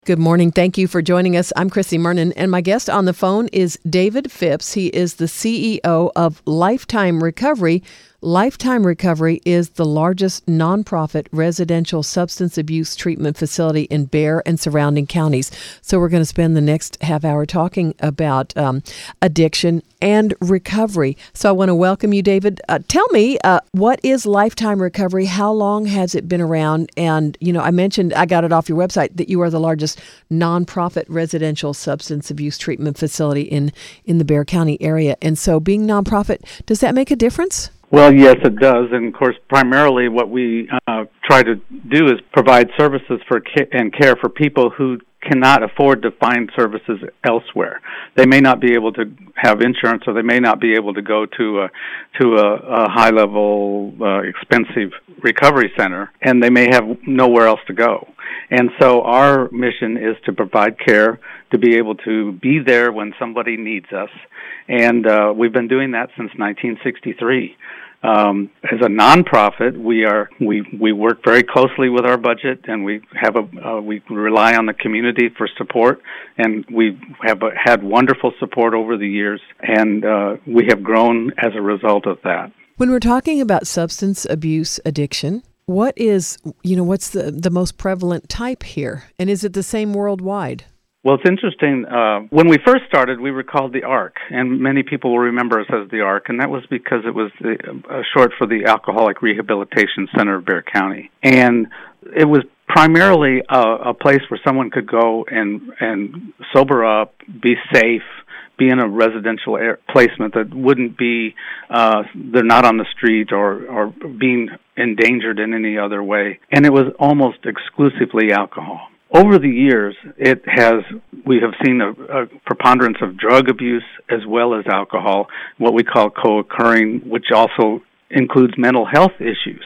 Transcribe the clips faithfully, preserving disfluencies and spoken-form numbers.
Good morning. Thank you for joining us. I'm Chrissy Mernon, and my guest on the phone is David Phipps. He is the C E O of Lifetime Recovery. Lifetime Recovery is the largest nonprofit residential substance abuse treatment facility in Bexar and surrounding counties. So we're going to spend the next half hour talking about um, addiction and recovery. So I want to welcome you, David. Uh, tell me, uh, what is Lifetime Recovery? How long has it been around? And, you know, I mentioned, I got it off your website, that you are the largest nonprofit residential substance abuse treatment facility in, in the Bexar County area. And so being nonprofit, does that make a difference? Well, yes, it does. And, of course, primarily what we uh, try to do is provide services for ca- and care for people who cannot afford to find services elsewhere. They may not be able to have insurance, or they may not be able to go to a, to a, a high-level, uh, expensive recovery center, and they may have nowhere else to go. And so our mission is to provide care, to be able to be there when somebody needs us. And uh, we've been doing that since nineteen sixty-three. Um, as a nonprofit, we are we, we work very closely with our budget, and we have a uh, we rely on the community for support, and we have a, had wonderful support over the years, and uh, we have grown as a result of that. When we're talking about substance abuse addiction, what is you know what's the the most prevalent type here, and is it the same worldwide? Well, it's interesting. Uh, when we first started, we were called the A R C, and many people will remember us as the A R C, and that was because it was the, uh, short for the Alcoholic Rehabilitation Center of Bexar County. And it was primarily a, a place where someone could go and, and sober up, be safe, be in a residential air placement that wouldn't be, uh, they're not on the street or, or being endangered in any other way. And it was almost exclusively alcohol. Over the years, it has we have seen a, a preponderance of drug abuse as well as alcohol, what we call co-occurring, which also includes mental health issues.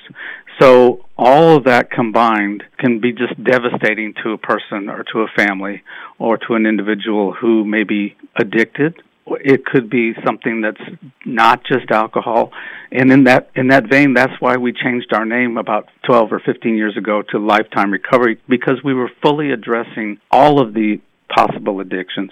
So all of that combined can be just devastating to a person or to a family or to an individual who may be addicted. It could be something that's not just alcohol. And in that in that vein, that's why we changed our name about twelve or fifteen years ago to Lifetime Recovery, because we were fully addressing all of the possible addictions.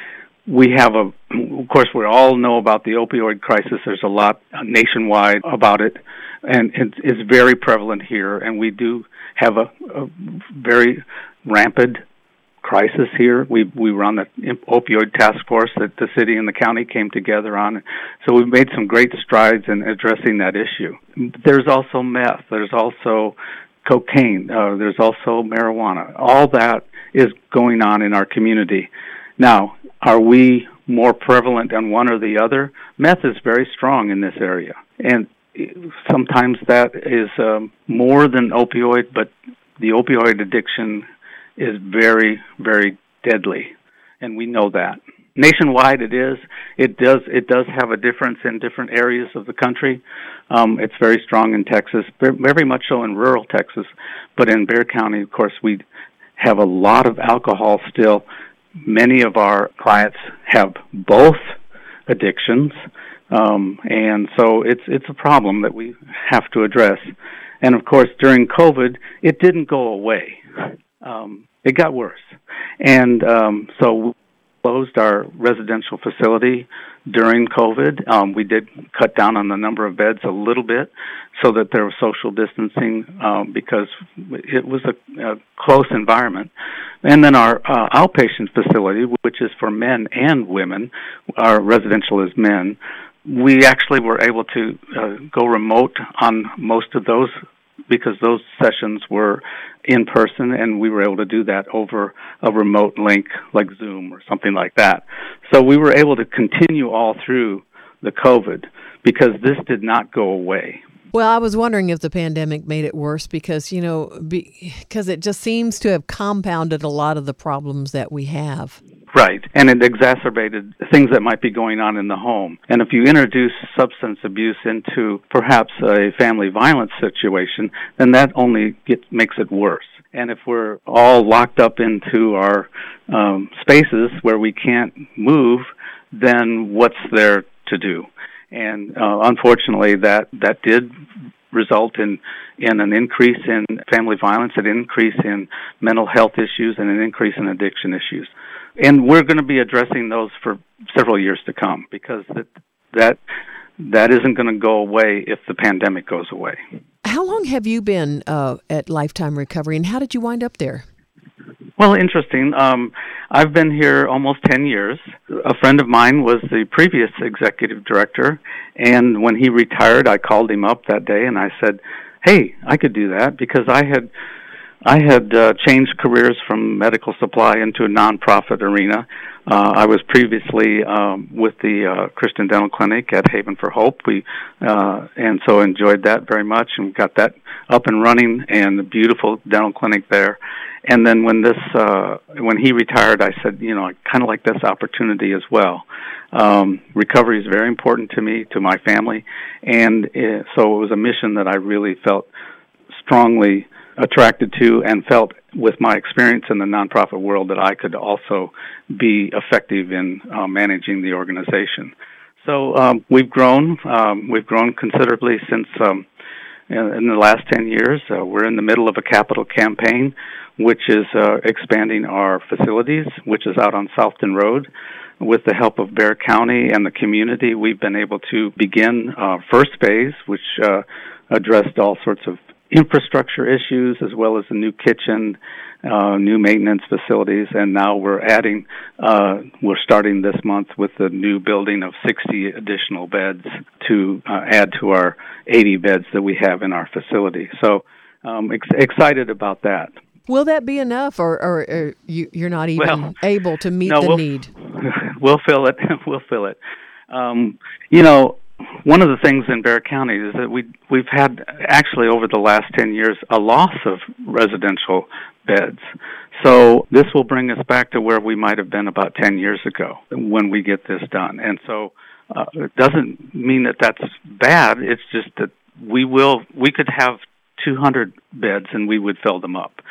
We have a, of course, we all know about the opioid crisis. There's a lot nationwide about it, and it's very prevalent here. And we do have a, a very rampant crisis here. We we run the opioid task force that the city and the county came together on. So we've made some great strides in addressing that issue. There's also meth. There's also cocaine. Uh, there's also marijuana. All that is going on in our community. Now, are we more prevalent on one or the other? Meth is very strong in this area. And sometimes that is um, more than opioid, but the opioid addiction is very, very deadly, and we know that. Nationwide it is. It does it does have a difference in different areas of the country. Um, it's very strong in Texas, very much so in rural Texas, but in Bexar County, of course, we have a lot of alcohol still. Many of our clients have both addictions, um, and so it's it's a problem that we have to address. And, of course, during COVID, it didn't go away. Um, it got worse. And um, so we closed our residential facility during COVID. Um, we did cut down on the number of beds a little bit so that there was social distancing um, because it was a, a close environment. And then our uh, outpatient facility, which is for men and women, our residential is men, we actually were able to uh, go remote on most of those because those sessions were in person, and we were able to do that over a remote link like Zoom or something like that. So we were able to continue all through the COVID because this did not go away. Well, I was wondering if the pandemic made it worse because, you know, because it just seems to have compounded a lot of the problems that we have. Right, and it exacerbated things that might be going on in the home. And if you introduce substance abuse into perhaps a family violence situation, then that only gets, makes it worse. And if we're all locked up into our um, spaces where we can't move, then what's there to do? And uh, unfortunately, that, that did result in, in an increase in family violence, an increase in mental health issues, and an increase in addiction issues. And we're going to be addressing those for several years to come, because that that, that isn't going to go away if the pandemic goes away. How long have you been uh, at Lifetime Recovery, and how did you wind up there? Well, interesting. Um, I've been here almost ten years. A friend of mine was the previous executive director, and when he retired, I called him up that day, and I said, hey, I could do that, because I had I had uh, changed careers from medical supply into a nonprofit arena. Uh, I was previously um, with the uh, Christian Dental Clinic at Haven for Hope. We uh, and so enjoyed that very much, and got that up and running, and a beautiful dental clinic there. And then when this uh, when he retired, I said, you know, I kind of like this opportunity as well. Um, recovery is very important to me, to my family, and uh, so it was a mission that I really felt strongly attracted to, and felt with my experience in the nonprofit world that I could also be effective in uh, managing the organization. So um, we've grown. Um, we've grown considerably since um, in the last ten years. Uh, we're in the middle of a capital campaign, which is uh, expanding our facilities, which is out on Southton Road. With the help of Bexar County and the community, we've been able to begin uh, first phase, which uh, addressed all sorts of infrastructure issues, as well as a new kitchen, uh, new maintenance facilities, and now we're adding, uh, we're starting this month with the new building of sixty additional beds to uh, add to our eighty beds that we have in our facility. So um, ex- excited about that. Will that be enough, or, or, or you, you're not even well, able to meet no, the we'll, need? We'll fill it. We'll fill it. Um, you know, one of the things in Bexar County is that we we've had actually over the last ten years a loss of residential beds. So this will bring us back to where we might have been about ten years ago when we get this done. And so uh, it doesn't mean that that's bad. It's just that we will we could have two hundred beds and we would fill them up.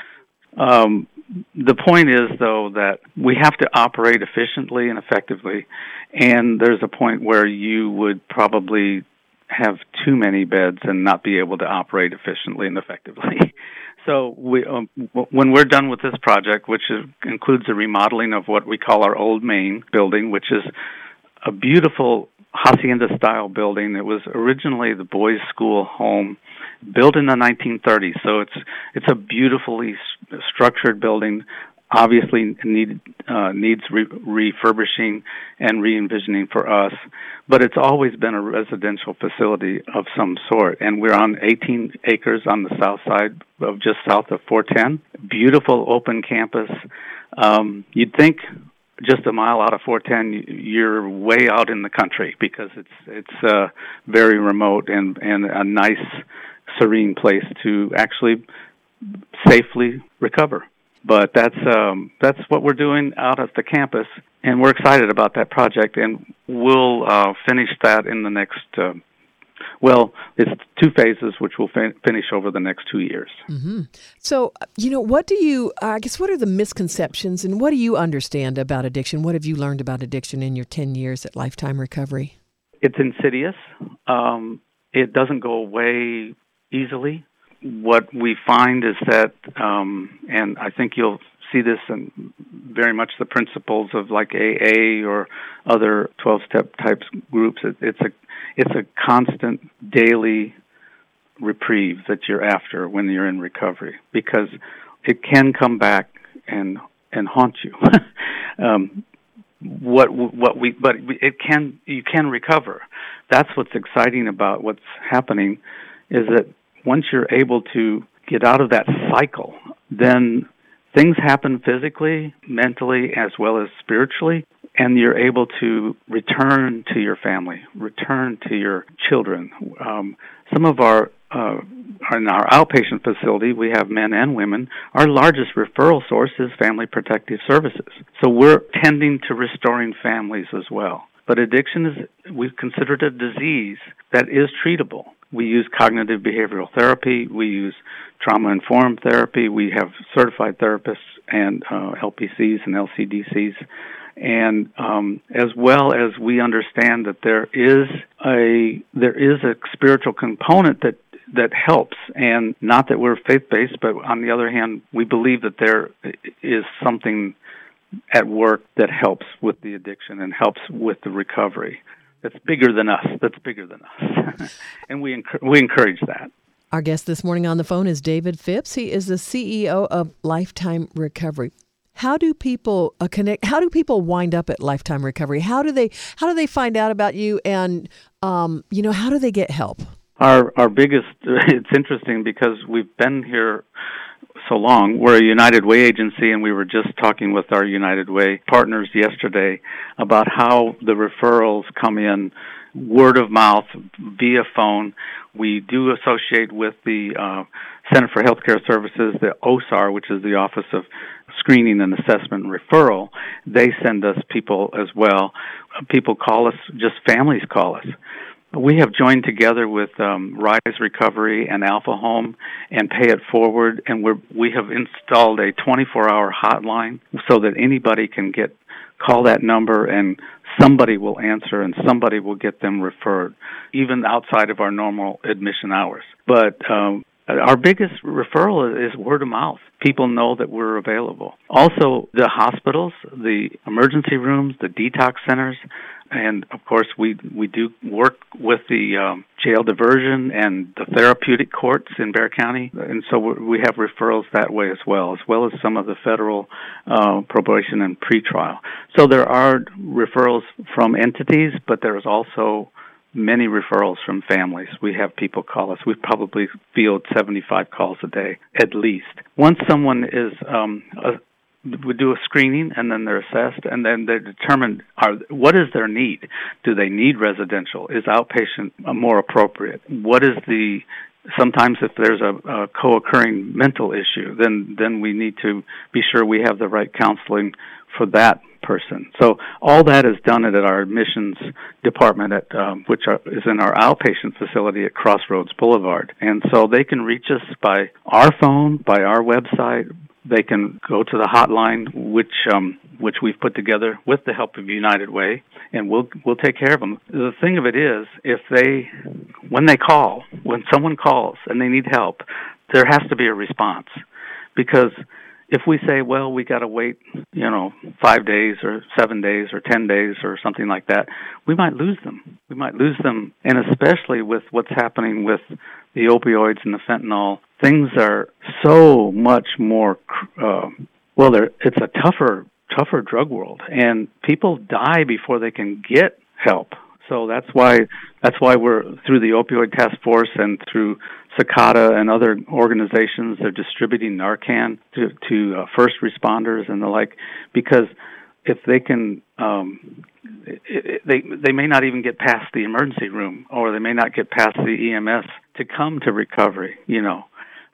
Um, the point is, though, that we have to operate efficiently and effectively, and there's a point where you would probably have too many beds and not be able to operate efficiently and effectively. So we, um, when we're done with this project, which is, includes the remodeling of what we call our old main building, which is a beautiful hacienda-style building. It was originally the boys' school home, built in the nineteen thirties. So it's it's a beautifully st- structured building. Obviously need, uh, needs re- refurbishing and re-envisioning for us, but it's always been a residential facility of some sort. And we're on eighteen acres on the south side of just south of four ten. Beautiful open campus. Um, you'd think just a mile out of four ten, you're way out in the country, because it's it's uh, very remote and, and a nice, serene place to actually safely recover. But that's um, that's what we're doing out at the campus, and we're excited about that project, and we'll uh, finish that in the next, uh, well, it's two phases, which we'll fin- finish over the next two years. Mm-hmm. So, you know, what do you, I guess, what are the misconceptions, and what do you understand about addiction? What have you learned about addiction in your ten years at Lifetime Recovery? It's insidious. Um, it doesn't go away easily. What we find is that, um, and I think you'll see this in very much the principles of like A A or other twelve-step types groups. It, it's a it's a constant daily reprieve that you're after when you're in recovery, because it can come back and and haunt you. um, what what we but it can you can recover. That's what's exciting about what's happening, is that once you're able to get out of that cycle, then things happen physically, mentally, as well as spiritually, and you're able to return to your family, return to your children. Um, some of our, uh, in our outpatient facility, we have men and women. Our largest referral source is Family Protective Services. So we're tending to restoring families as well. But addiction is, we've considered a disease that is treatable. We use cognitive behavioral therapy. We use trauma-informed therapy. We have certified therapists and uh, L P Cs and L C D Cs. And um, as well as we understand that there is a there is a spiritual component that that helps. And not that we're faith-based, but on the other hand, we believe that there is something at work that helps with the addiction and helps with the recovery. That's bigger than us. That's bigger than us. And we enc- we encourage that. Our guest this morning on the phone is David Phipps. He is the C E O of Lifetime Recovery. How do people uh, connect? How do people wind up at Lifetime Recovery? How do they How do they find out about you? And um, you know, how do they get help? Our our biggest. It's interesting because we've been here so long. We're a United Way agency, and we were just talking with our United Way partners yesterday about how the referrals come in word of mouth, via phone. We do associate with the uh, Center for Healthcare Services, the O S A R, which is the Office of Screening and Assessment and Referral. They send us people as well. People call us, just families call us. We have joined together with um, Rise Recovery and Alpha Home and Pay It Forward, and we're, we have installed a twenty-four hour hotline so that anybody can get call that number and somebody will answer and somebody will get them referred, even outside of our normal admission hours. But um, our biggest referral is word of mouth. People know that we're available. Also, the hospitals, the emergency rooms, the detox centers, and of course, we we do work with the um, jail diversion and the therapeutic courts in Bexar County, and so we have referrals that way as well, as well as some of the federal uh, probation and pretrial. So there are referrals from entities, but there's also many referrals from families. We have people call us. We probably field seventy-five calls a day, at least. Once someone is um, a we do a screening, and then they're assessed, and then they're determined are, what is their need. Do they need residential? Is outpatient more appropriate? What is the, sometimes if there's a, a co-occurring mental issue, then, then we need to be sure we have the right counseling for that person. So all that is done at our admissions department, at um, which are, is in our outpatient facility at Crossroads Boulevard. And so they can reach us by our phone, by our website. They can go to the hotline, which um, which we've put together with the help of United Way, and we'll we'll take care of them. The thing of it is, if they, when they call, when someone calls and they need help, there has to be a response, because if we say, well, we got to wait, you know, five days or seven days or ten days or something like that, we might lose them. We might lose them, and especially with what's happening with the opioids and the fentanyl, things are so much more, uh, well, they're, it's a tougher, tougher drug world, and people die before they can get help. So that's why that's why we're through the Opioid Task Force and through Cicada and other organizations. They're distributing Narcan to, to uh, first responders and the like, because if they can, um, it, it, they they may not even get past the emergency room, or they may not get past the E M S to come to recovery. You know,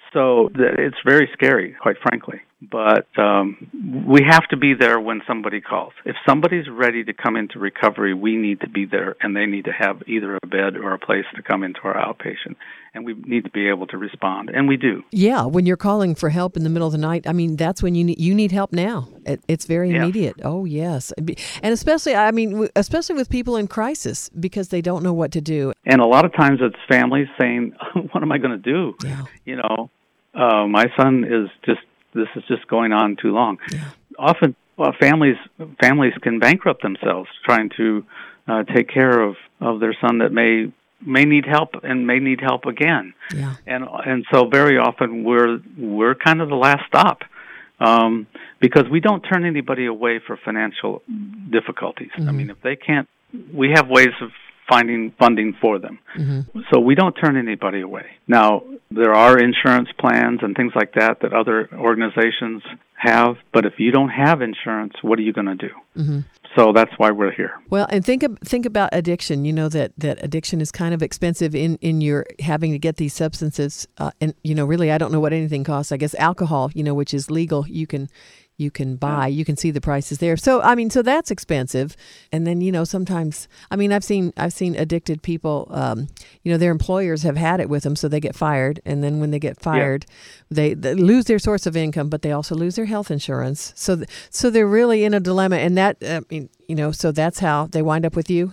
so th- it's very scary, quite frankly. But um, we have to be there when somebody calls. If somebody's ready to come into recovery, we need to be there, and they need to have either a bed or a place to come into our outpatient. And we need to be able to respond, and we do. Yeah, when you're calling for help in the middle of the night, I mean, that's when you need, you need help now. It, it's very yes. immediate. Oh, yes. And especially, I mean, especially with people in crisis, because they don't know what to do. And a lot of times it's families saying, what am I going to do? Yeah. You know, uh, my son is just, this is just going on too long. Yeah. Often, well, families families can bankrupt themselves trying to uh, take care of, of their son that may may need help and may need help again. Yeah. And and so very often we're we're kind of the last stop, um, because we don't turn anybody away for financial difficulties. Mm-hmm. I mean, if they can't, we have ways of finding funding for them. Mm-hmm. So we don't turn anybody away. Now, there are insurance plans and things like that that other organizations have, but if you don't have insurance, what are you going to do? Mm-hmm. So that's why we're here. Well, and think of, think about addiction. You know that, that addiction is kind of expensive in, in your having to get these substances. Uh, and, you know, really, I don't know what anything costs. I guess alcohol, you know, which is legal, you can you can buy. You can see the prices there. So, I mean, so that's expensive. And then, you know, sometimes, I mean, I've seen I've seen addicted people, um, you know, their employers have had it with them, so they get fired. And then when they get fired, yeah. they, they lose their source of income, but they also lose their health insurance. So, th- so they're really in a dilemma. And that, I mean, you know, so that's how they wind up with you?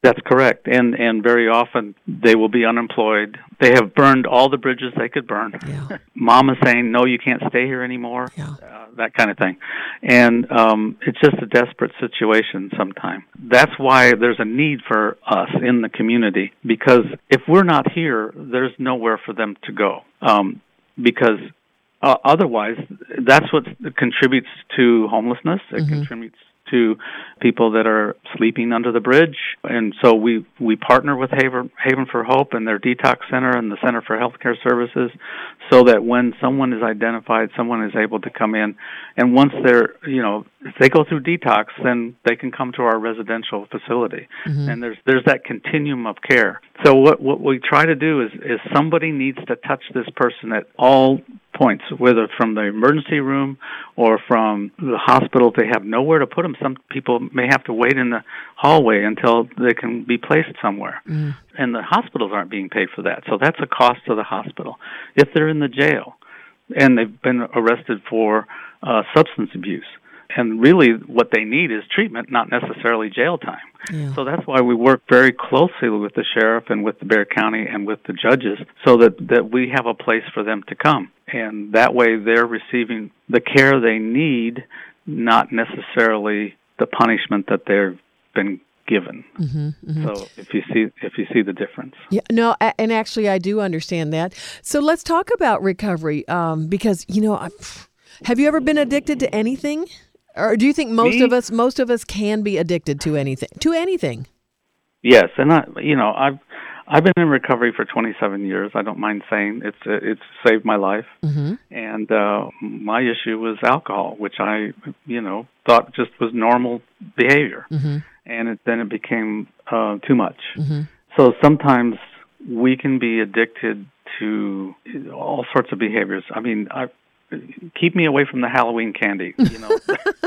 That's correct. And and very often they will be unemployed. They have burned all the bridges they could burn. Yeah. Mom is saying, no, you can't stay here anymore, Yeah. uh, that kind of thing. And um, it's just a desperate situation sometimes. That's why there's a need for us in the community, because if we're not here, there's nowhere for them to go. Um, because uh, otherwise, that's what contributes to homelessness. It Mm-hmm. contributes to people that are sleeping under the bridge. And so we we partner with Haven, Haven for Hope and their detox center and the Center for Healthcare Services, so that when someone is identified, someone is able to come in. And once they're, you know, if they go through detox, then they can come to our residential facility. Mm-hmm. And there's there's that continuum of care. So what what we try to do is, is somebody needs to touch this person at all points, whether from the emergency room or from the hospital. They have nowhere to put them. Some people may have to wait in the hallway until they can be placed somewhere. Mm. And the hospitals aren't being paid for that. So that's a cost to the hospital. If they're in the jail and they've been arrested for uh, substance abuse, and really what they need is treatment, not necessarily jail time. Yeah. So that's why we work very closely with the sheriff and with the Bexar County and with the judges, so that, that we have a place for them to come. And that way they're receiving the care they need, not necessarily the punishment that they've been given. Mm-hmm, mm-hmm. So if you see if you see the difference. Yeah, no, and actually I do understand that. So let's talk about recovery, um, because, you know, have you ever been addicted to anything? Or do you think most Me? of us, most of us can be addicted to anything, to anything? Yes, and I, you know, I've I've been in recovery for twenty-seven years. I don't mind saying it's it's saved my life. Mm-hmm. And uh, my issue was alcohol, which I, you know, thought just was normal behavior, mm-hmm. and it, then it became uh, too much. Mm-hmm. So sometimes we can be addicted to all sorts of behaviors. I mean, I. Keep me away from the Halloween candy, you know.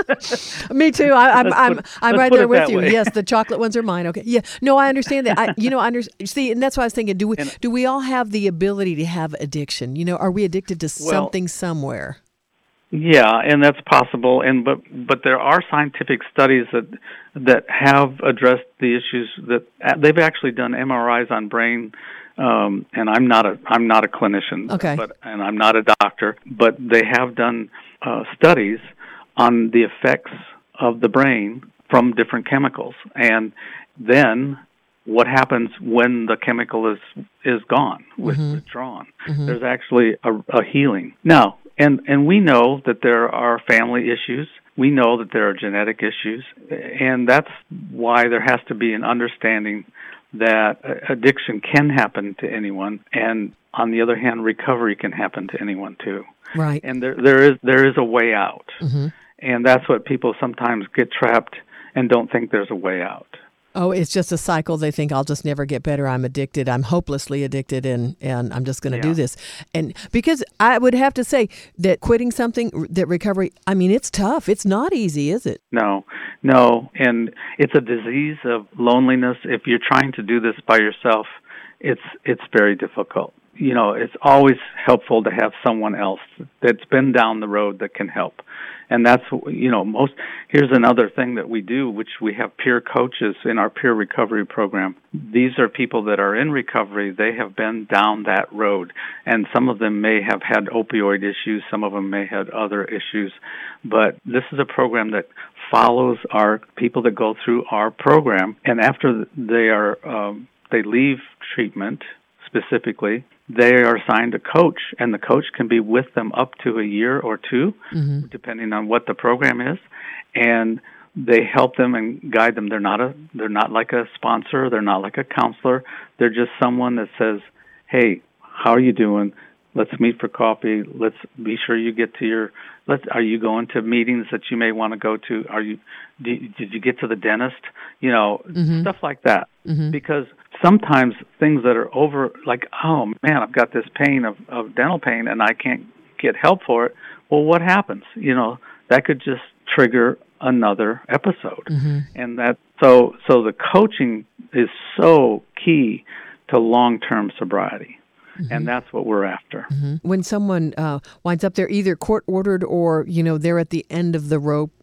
Me too. I, I'm I'm put, I'm right there with you. Way. Yes, the chocolate ones are mine. Okay. Yeah. No, I understand that. I you know I under, see, and that's why I was thinking. Do we and, do we all have the ability to have addiction? You know, are we addicted to well, something somewhere? Yeah, and that's possible. And but but there are scientific studies that that have addressed the issues. That they've actually done M R Is on brain. Um, and I'm not a I'm not a clinician, okay. but and I'm not a doctor, but they have done uh, studies on the effects of the brain from different chemicals, and then what happens when the chemical is is gone, mm-hmm. withdrawn. Mm-hmm. There's actually a, a healing now, and and we know that there are family issues. We know that there are genetic issues, and that's why there has to be an understanding that addiction can happen to anyone, and on the other hand, recovery can happen to anyone too. Right. And there there is there is a way out, mm-hmm. and that's what people sometimes get trapped and don't think there's a way out. Oh, it's just a cycle. They think I'll just never get better. I'm addicted. I'm hopelessly addicted, and, and I'm just going to yeah. do this. And because I would have to say that quitting something, that recovery, I mean, it's tough. It's not easy, is it? No, no. And it's a disease of loneliness. If you're trying to do this by yourself, it's it's very difficult. You know, it's always helpful to have someone else that's been down the road that can help. And that's, you know, most, here's another thing that we do, which we have peer coaches in our peer recovery program. These are people that are in recovery. They have been down that road. And some of them may have had opioid issues. Some of them may have other issues. But this is a program that follows our people that go through our program. And after they are, um, they leave treatment specifically, they are assigned a coach, and the coach can be with them up to a year or two, mm-hmm. depending on what the program is, and they help them and guide them. They're not a, they're not like a sponsor. They're not like a counselor. They're just someone that says, "Hey, how are you doing? Let's meet for coffee. Let's be sure you get to your. Let's. Are you going to meetings that you may want to go to? Are you? Did, did you get to the dentist? You know, mm-hmm. stuff like that. Mm-hmm. Because sometimes things that are over, like, oh man, I've got this pain of, of dental pain and I can't get help for it. Well, what happens? You know, that could just trigger another episode, mm-hmm. and that so so the coaching is so key to long-term sobriety. Mm-hmm. And that's what we're after. Mm-hmm. When someone uh, winds up there, either court-ordered or, you know, they're at the end of the rope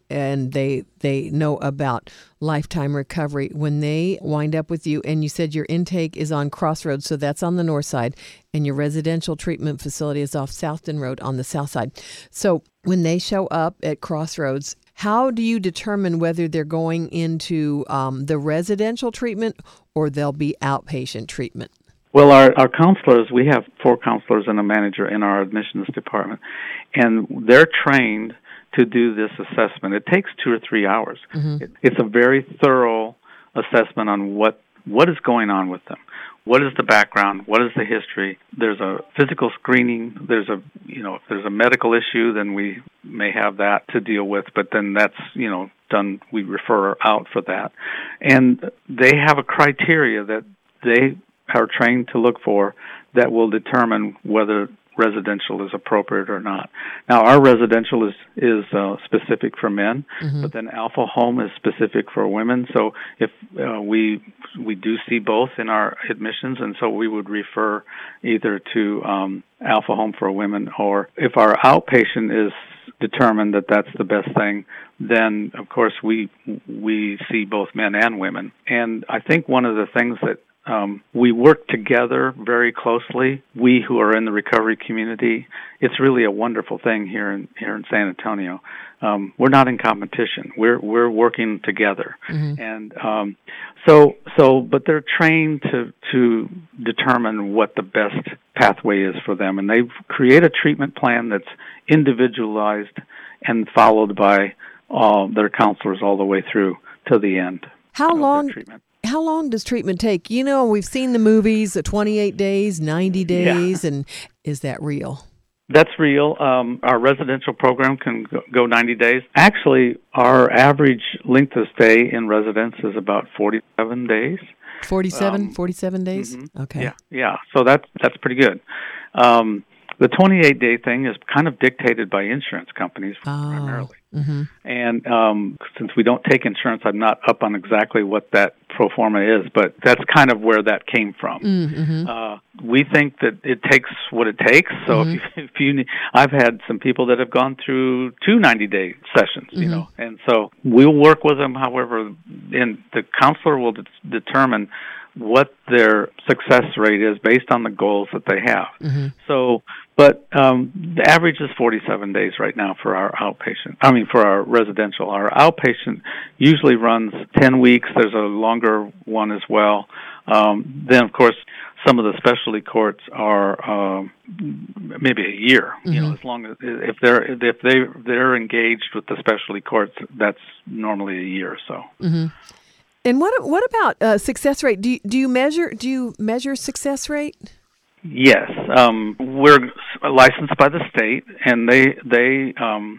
and they they know about Lifetime Recovery, when they wind up with you, and you said your intake is on Crossroads, so that's on the north side, and your residential treatment facility is off Southton Road on the south side. So when they show up at Crossroads, how do you determine whether they're going into um, the residential treatment or they'll be outpatient treatment? Well, our, our counselors, we have four counselors and a manager in our admissions department, and they're trained to do this assessment. It takes two or three hours. Mm-hmm. It, it's a very thorough assessment on what what is going on with them. What is the background? What is the history? There's a physical screening. There's a, you know, if there's a medical issue, then we may have that to deal with, but then that's, you know, done, we refer out for that. And they have a criteria that they are trained to look for that will determine whether residential is appropriate or not. Now, our residential is is uh, specific for men, mm-hmm. but then Alpha Home is specific for women. So if uh, we we do see both in our admissions, and so we would refer either to um, Alpha Home for women, or if our outpatient is determined that that's the best thing, then of course we we see both men and women. And I think one of the things that Um, we work together very closely. We who are in the recovery community, it's really a wonderful thing here in here in San Antonio. Um, we're not in competition. We're we're working together, mm-hmm. and um, so so. But they're trained to to determine what the best pathway is for them, and they create a treatment plan that's individualized and followed by uh, their counselors all the way through to the end. How long? Treatment. How long does treatment take? You know, we've seen the movies, the twenty-eight days, ninety days, yeah. And is that real? That's real. Um, our residential program can go ninety days. Actually, our average length of stay in residence is about forty-seven days. forty-seven, um, forty-seven days? Mm-hmm. Okay. Yeah, yeah. So that's, that's pretty good. Um, the twenty-eight day thing is kind of dictated by insurance companies oh. primarily. Mm-hmm. And um, since we don't take insurance, I'm not up on exactly what that pro forma is, but that's kind of where that came from. Mm-hmm. Uh, we think that it takes what it takes. So mm-hmm. if you, if you need, I've had some people that have gone through two ninety-day sessions, mm-hmm. you know, and so we'll work with them. However, and the counselor will de- determine what their success rate is based on the goals that they have. Mm-hmm. So, but um, the average is forty-seven days right now for our outpatient. I mean, for our residential. Our outpatient usually runs ten weeks. There's a longer one as well. Um, then, of course, some of the specialty courts are um, maybe a year. Mm-hmm. You know, as long as if they're if they they're engaged with the specialty courts, that's normally a year or so. Mm-hmm. And what what about uh, success rate? Do you, do you measure do you measure success rate? Yes, um, we're licensed by the state, and they they um,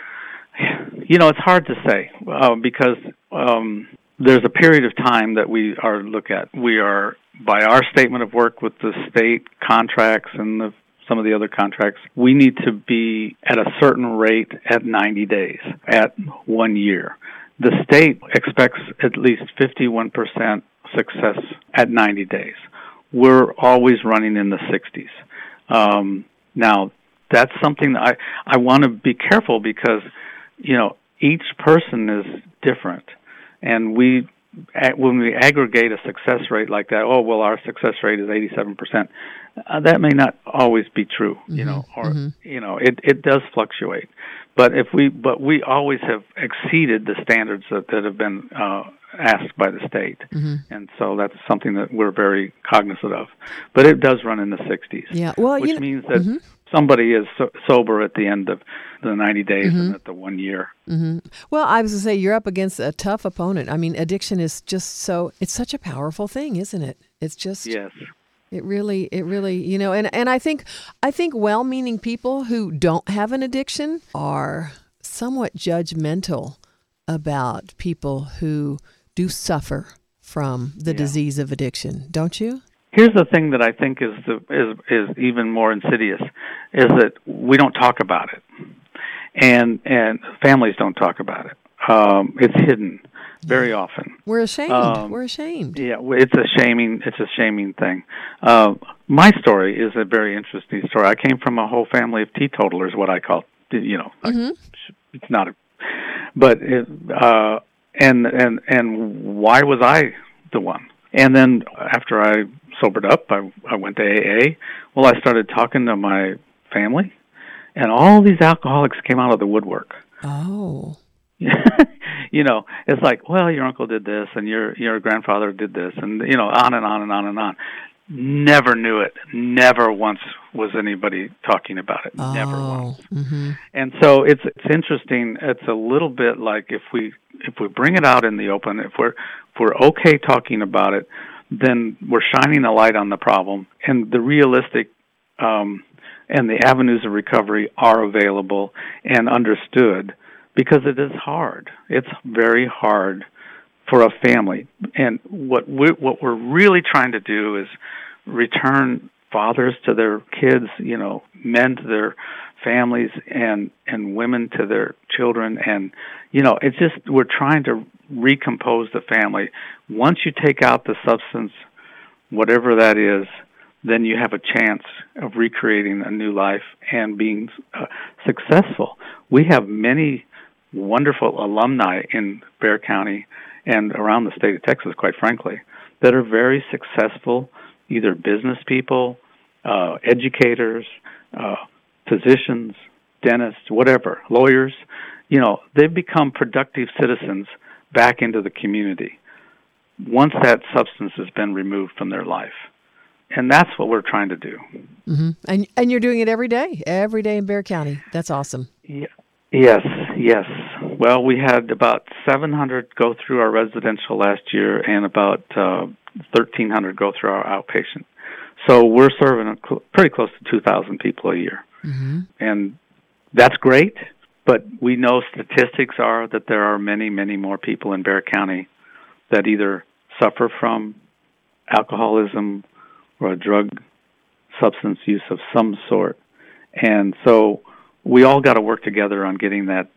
you know, it's hard to say uh, because um, there's a period of time that we are look at. We are by our statement of work with the state contracts and the, some of the other contracts. We need to be at a certain rate at ninety days, at one year. The state expects at least fifty-one percent success at ninety days. We're always running in the sixties. Um, now, that's something that I, I want to be careful because, you know, each person is different. And we, when we aggregate a success rate like that, oh, well, our success rate is eighty-seven percent. Uh, that may not always be true, mm-hmm. you know, or, mm-hmm. you know, it, it does fluctuate. But if we, but we always have exceeded the standards that, that have been uh, asked by the state, mm-hmm. and so that's something that we're very cognizant of. But it does run in the sixties, yeah. Well, which you know, means that mm-hmm. somebody is so, sober at the end of the ninety days mm-hmm. and at the one year. Mm-hmm. Well, I was going to say you're up against a tough opponent. I mean, addiction is just so it's such a powerful thing, isn't it? It's just yes. It really, it really, you know, and, and I think, I think well-meaning people who don't have an addiction are somewhat judgmental about people who do suffer from the yeah. disease of addiction, don't you? Here's the thing that I think is the, is is even more insidious, is that we don't talk about it, and and families don't talk about it. Um, it's hidden. Very often. We're ashamed. Um, We're ashamed. Yeah, it's a shaming. It's a shaming thing. Uh, my story is a very interesting story. I came from a whole family of teetotalers, what I call, you know, mm-hmm. it's not a, But it, uh, and and and why was I the one? And then after I sobered up, I I went to A A. Well, I started talking to my family, and all these alcoholics came out of the woodwork. Oh. You know, it's like, well, your uncle did this, and your your grandfather did this, and you know, on and on and on and on. Never knew it. Never once was anybody talking about it. Oh. Never once. Mm-hmm. And so it's it's interesting. It's a little bit like if we if we bring it out in the open, if we're if we're okay talking about it, then we're shining a light on the problem, and the realistic um, and the avenues of recovery are available and understood. Because it is hard. It's very hard for a family. And what we what we're really trying to do is return fathers to their kids, you know, men to their families, and and women to their children. And you know, it's just we're trying to recompose the family. Once you take out the substance, whatever that is, then you have a chance of recreating a new life and being uh, successful. We have many wonderful alumni in Bexar County and around the state of Texas, quite frankly, that are very successful, either business people, uh, educators, uh, physicians, dentists, whatever, lawyers. You know, they've become productive citizens back into the community once that substance has been removed from their life. And that's what we're trying to do. Mm-hmm. And and you're doing it every day, every day in Bexar County. That's awesome. Yeah. Yes, yes. Well, we had about seven hundred go through our residential last year and about uh, thirteen hundred go through our outpatient. So we're serving a cl- pretty close to two thousand people a year. Mm-hmm. And that's great, but we know statistics are that there are many, many more people in Bexar County that either suffer from alcoholism or a drug substance use of some sort. And so we all got to work together on getting that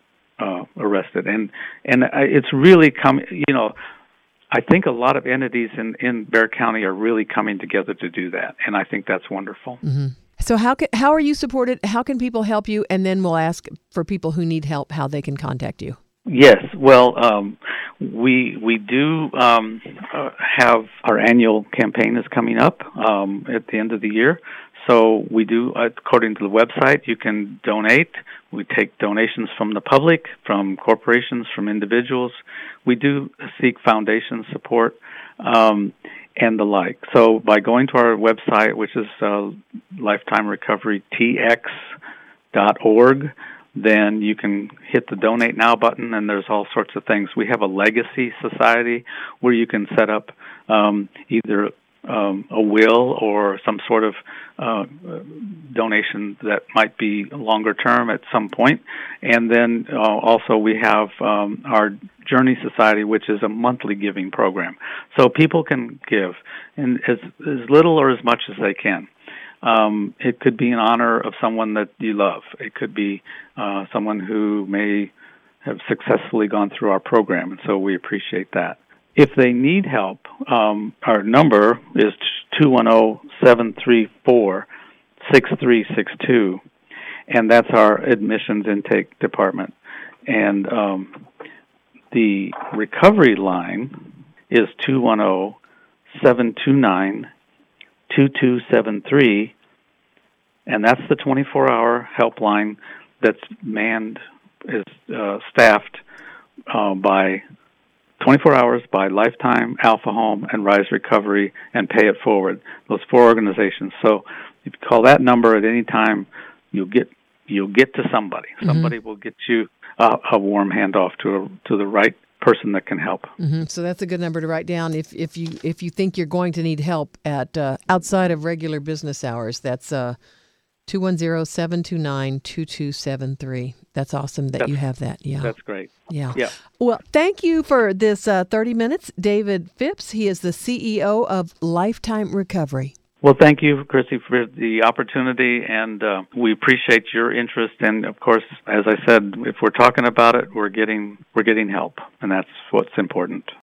uh, arrested, and and it's really come. You know, I think a lot of entities in in Bexar County are really coming together to do that, and I think that's wonderful. Mm-hmm. So how can, how are you supported? How can people help you? And then we'll ask for people who need help how they can contact you. Yes, well, um, we we do um, uh, have our annual campaign is coming up um, at the end of the year. So we do, according to the website, you can donate. We take donations from the public, from corporations, from individuals. We do seek foundation support um, and the like. So by going to our website, which is uh, Lifetime Recovery T X dot org, then you can hit the Donate Now button, and there's all sorts of things. We have a legacy society where you can set up um, either Um, a will or some sort of uh, donation that might be longer term at some point. And then uh, also we have um, our Journey Society, which is a monthly giving program. So people can give in as, as little or as much as they can. Um, it could be in honor of someone that you love. It could be uh, someone who may have successfully gone through our program, and so we appreciate that. If they need help, um, our number is two one zero, seven three four, six three six two, and that's our admissions intake department. And um, the recovery line is two one zero, seven two nine, two two seven three, and that's the twenty-four hour helpline that's manned, is uh, staffed uh, by twenty-four hours by Lifetime, Alpha Home, and Rise Recovery, and Pay It Forward. Those four organizations. So if you call that number at any time, you'll get you'll get to somebody. Mm-hmm. Somebody will get you uh, a warm handoff to a, to the right person that can help. Mm-hmm. So that's a good number to write down if if you if you think you're going to need help at uh, outside of regular business hours. That's uh, two one zero, seven two nine, two two seven three. That's awesome that that's, you have that. Yeah. That's great. Yeah. Yeah. Well, thank you for this uh, thirty minutes. David Phipps, he is the C E O of Lifetime Recovery. Well, thank you, Chrissy, for the opportunity, and uh, we appreciate your interest. And of course, as I said, if we're talking about it, we're getting we're getting help, and that's what's important.